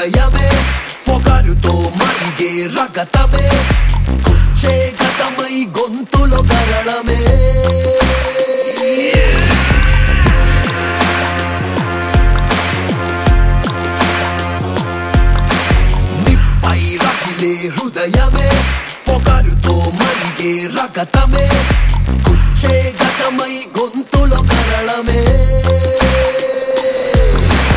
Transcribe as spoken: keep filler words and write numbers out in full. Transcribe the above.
హృదయమే పొగరుతో మరిగే రగతమే కుచ్చే గతమై గొంతులో గరళమే నిప్పై రగిలే హృదయమే పొగరుతో మరిగే రగతమే